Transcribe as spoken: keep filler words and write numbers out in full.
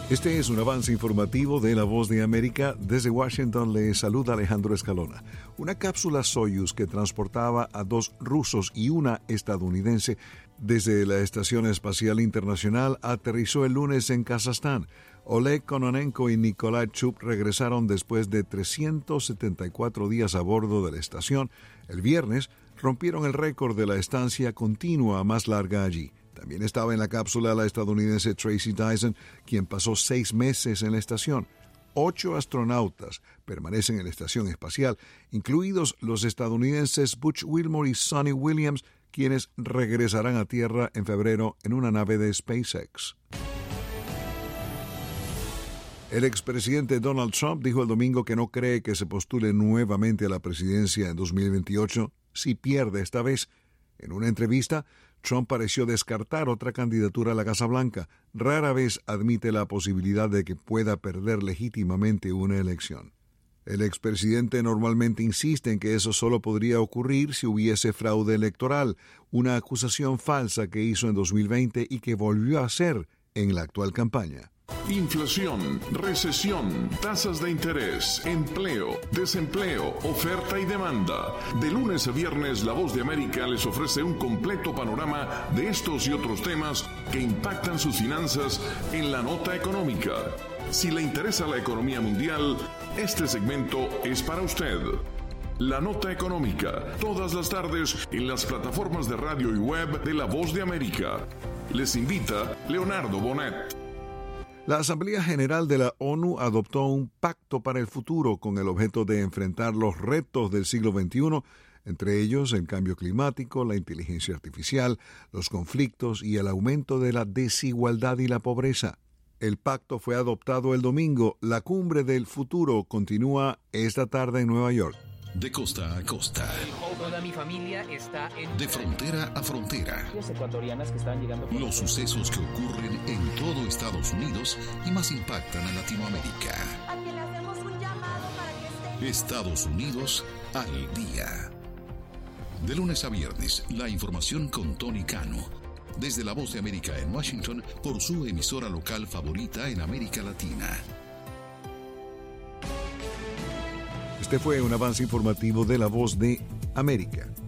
Este es un avance informativo de La Voz de América. Desde Washington le saluda Alejandro Escalona. Una cápsula Soyuz que transportaba a dos rusos y una estadounidense desde la Estación Espacial Internacional aterrizó el lunes en Kazajstán. Oleg Kononenko y Nikolai Chup regresaron después de trescientos setenta y cuatro días a bordo de la estación. El viernes rompieron el récord de la estancia continua más larga allí. También estaba en la cápsula la estadounidense Tracy Dyson, quien pasó seis meses en la estación. Ocho astronautas permanecen en la estación espacial, incluidos los estadounidenses Butch Wilmore y Sonny Williams, quienes regresarán a Tierra en febrero en una nave de SpaceX. El expresidente Donald Trump dijo el domingo que no cree que se postule nuevamente a la presidencia en dos mil veintiocho si pierde esta vez. En una entrevista, Trump pareció descartar otra candidatura a la Casa Blanca. Rara vez admite la posibilidad de que pueda perder legítimamente una elección. El expresidente normalmente insiste en que eso solo podría ocurrir si hubiese fraude electoral, una acusación falsa que hizo en dos mil veinte y que volvió a hacer en la actual campaña. Inflación, recesión, tasas de interés, empleo, desempleo, oferta y demanda. De lunes a viernes, La Voz de América les ofrece un completo panorama de estos y otros temas que impactan sus finanzas en la nota económica. Si le interesa la economía mundial, este segmento es para usted. La Nota Económica, todas las tardes en las plataformas de radio y web de La Voz de América. Les invita Leonardo Bonet. La Asamblea General de la ONU adoptó un pacto para el futuro con el objeto de enfrentar los retos del siglo veintiuno, entre ellos el cambio climático, la inteligencia artificial, los conflictos y el aumento de la desigualdad y la pobreza. El pacto fue adoptado el domingo. La cumbre del futuro continúa esta tarde en Nueva York. De costa a costa. Toda mi familia está en... De frontera a frontera. Ecuatorianas que están llegando... Los sucesos que ocurren en todo Estados Unidos y más impactan a Latinoamérica. A que le hacemos un llamado para que esté... Estados Unidos al día. De lunes a viernes, la información con Tony Cano. Desde La Voz de América en Washington, por su emisora local favorita en América Latina. Este fue un avance informativo de La Voz de América.